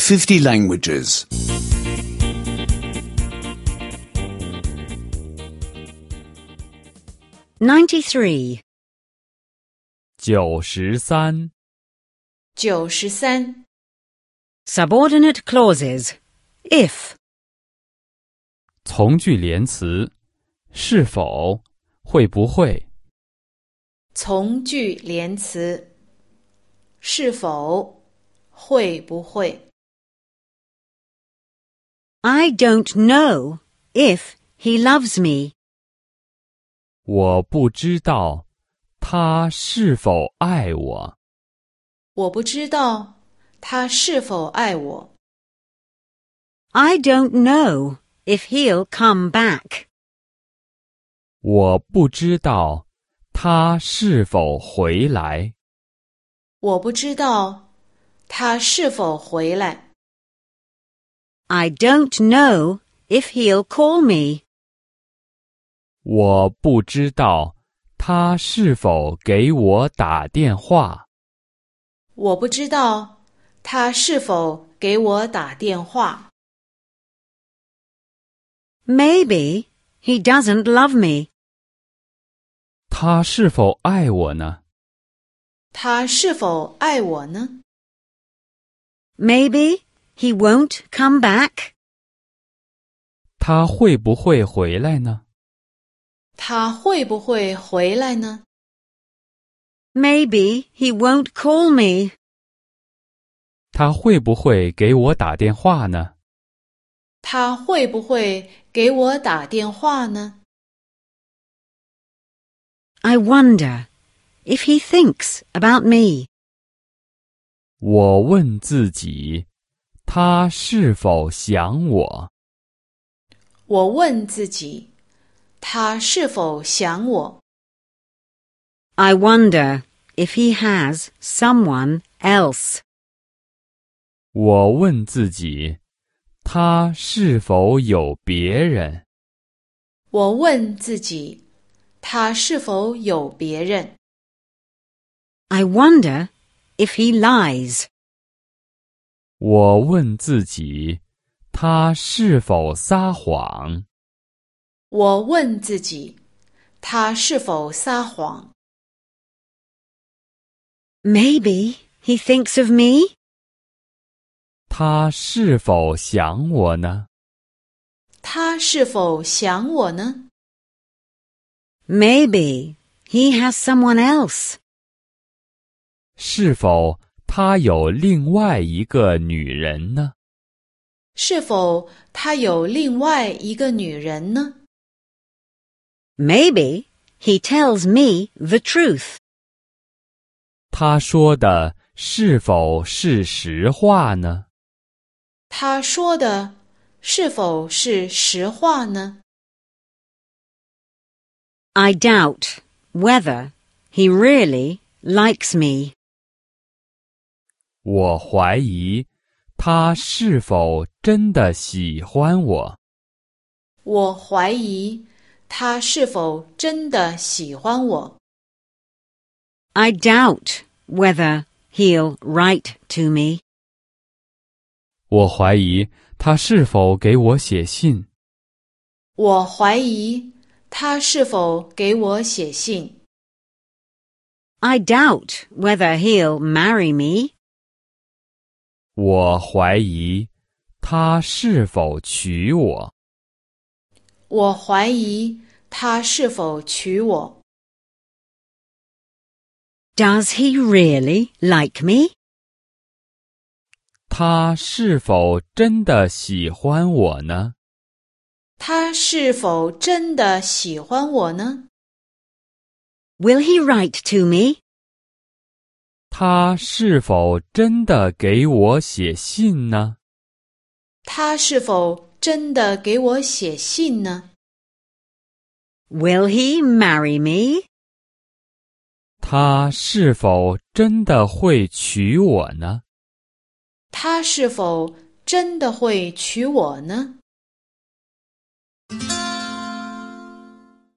50 languages. 93. 93. 93. Subordinate clauses. If. 从句连词，是否，会不会。 从句连词，是否，会不会。 I don't know if he loves me. 我不知道他是否爱我。 我不知道他是否爱我。 I don't know if he'll come back. 我不知道他是否回来。 我不知道他是否回来。 I don't know if he'll call me. 我不知道他是否给我打电话。 我不知道他是否给我打电话。 Maybe he doesn't love me. 他是否爱我呢？ 他是否爱我呢？ Maybe he won't come back. 他会不会回来呢？ 他会不会回来呢？ Maybe he won't call me. 他会不会给我打电话呢？ 他会不会给我打电话呢？ I wonder if he thinks about me. 我问自己，他是否想我？ 我问自己，他是否想我？ I wonder if he has someone else. 我问自己，他是否有别人？ 我问自己，他是否有别人？ I wonder if he lies. 我问自己，他是否撒谎？ 我问自己，他是否撒谎？ Maybe he thinks of me. 他是否想我呢？ 他是否想我呢？ Maybe he has someone else. 是否他有另外一个女人呢？ 是否他有另外一个女人呢？ Maybe he tells me the truth. 他说的是否是实话呢？ 他说的是否是实话呢？ I doubt whether he really likes me. 我怀疑他是否真的喜欢我。 我怀疑他是否真的喜欢我。 I doubt whether he'll write to me. 我怀疑他是否给我写信。 我怀疑他是否给我写信。 I doubt whether he'll marry me. 我怀疑他是否娶我。 我怀疑他是否娶我。 Does he really like me? 他是否真的喜欢我呢？ 他是否真的喜欢我呢？ Will he write to me? 他是否真的给我写信呢？ 他是否真的给我写信呢？ Will he marry me? 他是否真的会娶我呢？ 他是否真的会娶我呢？